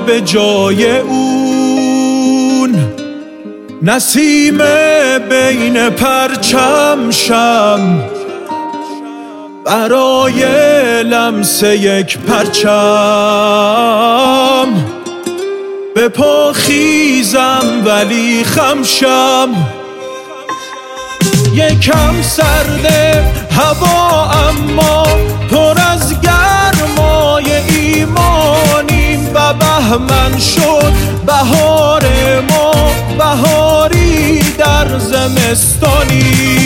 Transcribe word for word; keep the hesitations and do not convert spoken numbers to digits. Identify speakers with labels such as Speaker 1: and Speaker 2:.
Speaker 1: به جای اون، نسیم بین پرچم شم برای لمس یک پرچم. به پا خیزم ولی خمشم، یکم سرده هوا اما پر از گرمای ایمانیم و بهمن شد بهار ما، بهاری در زمستانی.